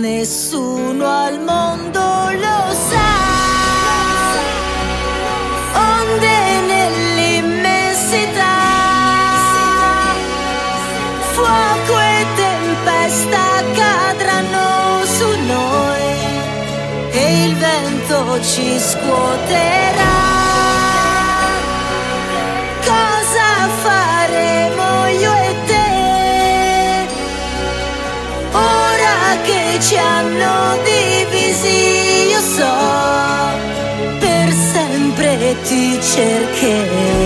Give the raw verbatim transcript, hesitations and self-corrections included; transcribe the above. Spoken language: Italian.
nessuno al mondo lo sa. Onde nell'immensità, fuoco e tempesta cadranno su noi e il vento ci scuoterà. Cosa faremo io e te ora che ci hanno divisi? Io so, per sempre ti cercherò.